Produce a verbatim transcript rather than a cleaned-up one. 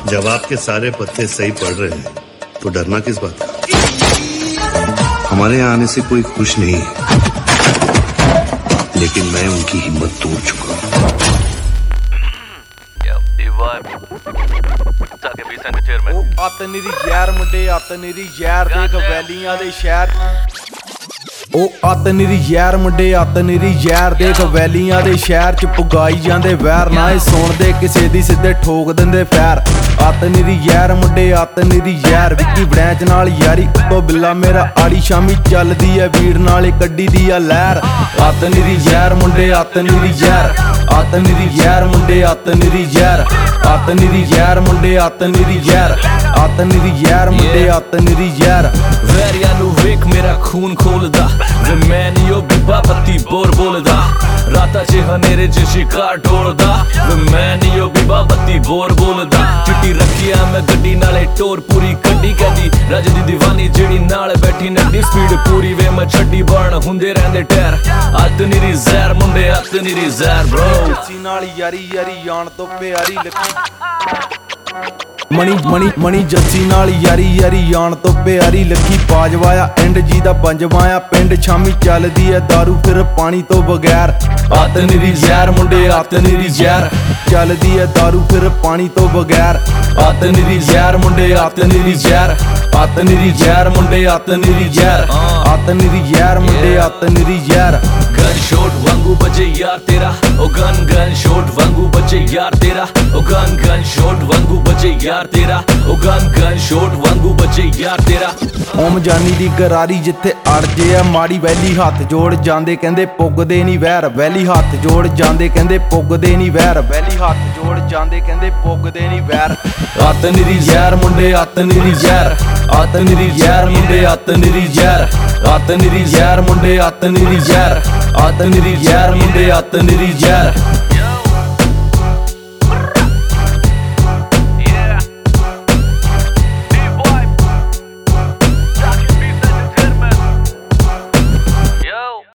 जब आपके सारे पत्ते सही पड़ रहे हैं तो डरना किस बात का। हमारे यहाँ आने से कोई खुश नहीं है, लेकिन मैं उनकी हिम्मत तोड़ चुका हूँ। आतनीरी जहर मुंडे आतनीरी जहर देख वैलियां दे शहर ओ आतनीरी जहर मुंडे आतनीरी जहर देख वैलियां दे शहर च पुगाई जांदे वैर ना ए सुणदे किसे दी सिद्धे ठोक दिंदे पैर। आतनीरी जहर मुंडे आतनीरी जहर विक्की वड़ैच नाल यारी उत्तो बिल्ला मेरा आड़ी शामी चलदी ऐ वीर नाल कड्डी दी ऐ लहर। आतनीरी जहर मुंडे आतनीरी जहर आतनीरी जहर मुंडे आतनीरी जहर आतनीरी जहर मुंडे आतनीरी जहर आतनीरी जहर मुंडे आतनीरी जहर। वैरिया नू वेख मेरा खून खोलदा वे मैं नी ओ बिब्बा पत्ती बोर बोलदा राता च हनेरे च शिकार ढोलदा वे मैं नी ओ बिब्बा पत्ती बोर बोलदा। चिट्टी रखिया मैं गड्डी नाले टोर पूरी कड्डी कदी रज दी दीवानी जेड़ी नाल बैठी नड्डी स्पीड पूरी वे मैं छड्डी बर्न हुंदे रहंदे टैर। आतनीरी जहर मुंडे आतनीरी जहर ब्रो सी नाल यारी यारी जान तो प्यारी लगी मणी मणी मणी जस्सी नाल यारी यारी जान तो प्यारी लगी बाजवाया एंड जी दा पंजवाया पिंड शामी चलदी ऐ दारू फिर पानी तो बगैर। आतनीरी जहर मुंडे आतनीरी जहर चलदी ऐ दारू फिर पानी तो बगैर। आतनीरी जहर मुंडे आतनीरी जहर आतनीरी जहर मुंडे आतनीरी जहर आतनीरी जहर मुंडे आतनीरी जहर। गन शॉट वांगू बजे यार तेरा ओ गन गन शॉट वांगू बजे यार तेरा ओ गन गन शॉट वांगू बजे यार तेरा ओ गन गन शॉट वांगू बजे यार तेरा। ओम जानी दी गरारी जिथे अड़ जे आ माड़ी वैली हथ जोड़ जांदे कहंदे पुगदे नी वैर वैली हथ जोड़ जांदे कहंदे पुगदे नी वैर वैली हथ जोड़ जांदे कहंदे पुगदे नी वैर। आतनीरी जहर मुंडे आतनीरी जहर आतनीरी जहर मुंडे आतनीरी जहर आतनीरी जहर मुंडे आतनीरी जहर आतनीरी जहर मुंडे आतनीरी जहर।